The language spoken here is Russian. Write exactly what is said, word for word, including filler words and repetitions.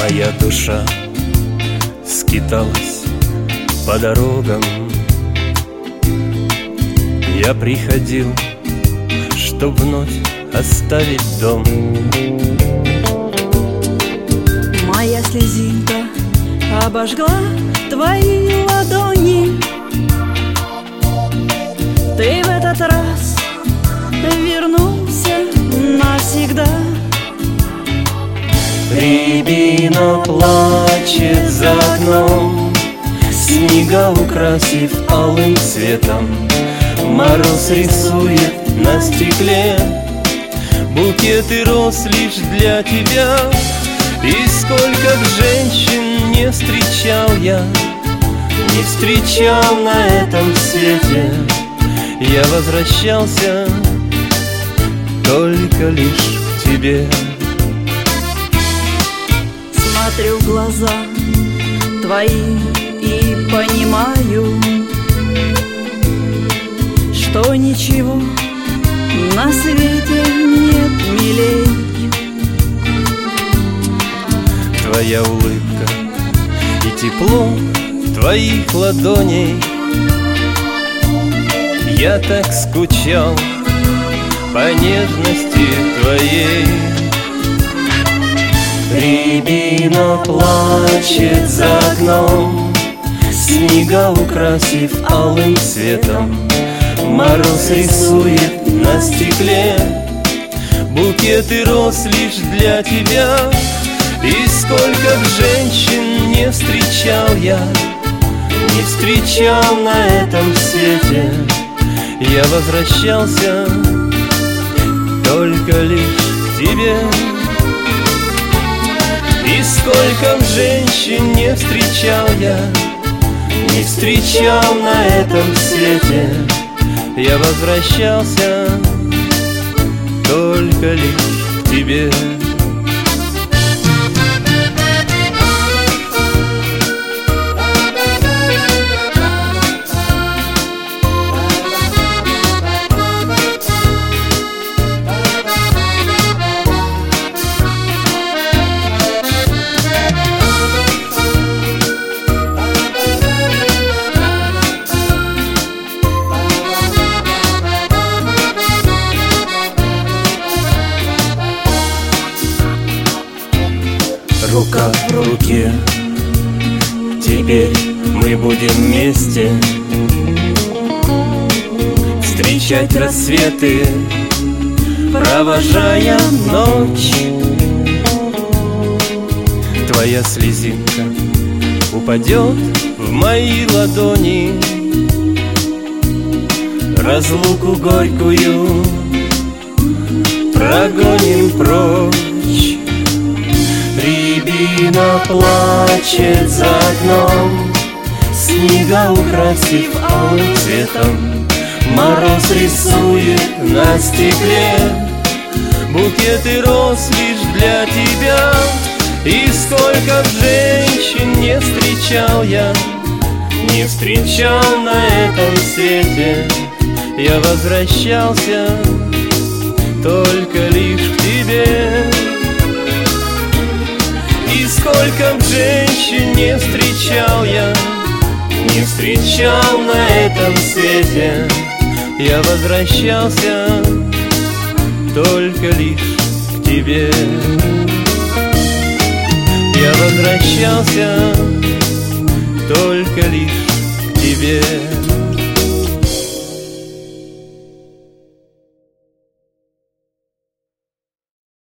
Моя душа скиталась по дорогам. Я приходил, чтоб вновь оставить дом. Моя слезинка обожгла твои ладони. Ты в этот раз вернулся навсегда. Рябина плачет за окном, снега украсив алым цветом. Мороз рисует на стекле букеты роз лишь для тебя. И сколько б женщин не встречал я, не встречал на этом свете, я возвращался только лишь к тебе. Смотрю в глаза твои и понимаю, что ничего на свете нет милей. Твоя улыбка и тепло твоих ладоней. Я так скучал по нежности твоей. Рябина плачет за окном, снега украсив алым цветом. Мороз рисует на стекле букеты роз лишь для тебя. И сколько б женщин не встречал я, не встречал на этом свете, я возвращался только лишь к тебе. И сколько б женщин не встречал я, не встречал на этом свете, я возвращался только лишь к тебе. Рука в руке, теперь мы будем вместе встречать рассветы, провожая ночь. Твоя слезинка упадет в мои ладони, разлуку горькую прогоним прочь. Рябина плачет за окном, снега украсив алым цветом. Мороз рисует на стекле букеты роз лишь для тебя. И сколько б женщин не встречал я, не встречал на этом свете, я возвращался только лишь к тебе. И сколько б женщин не встречал я, не встречал на этом свете, я возвращался только лишь к тебе. Я возвращался только лишь к тебе.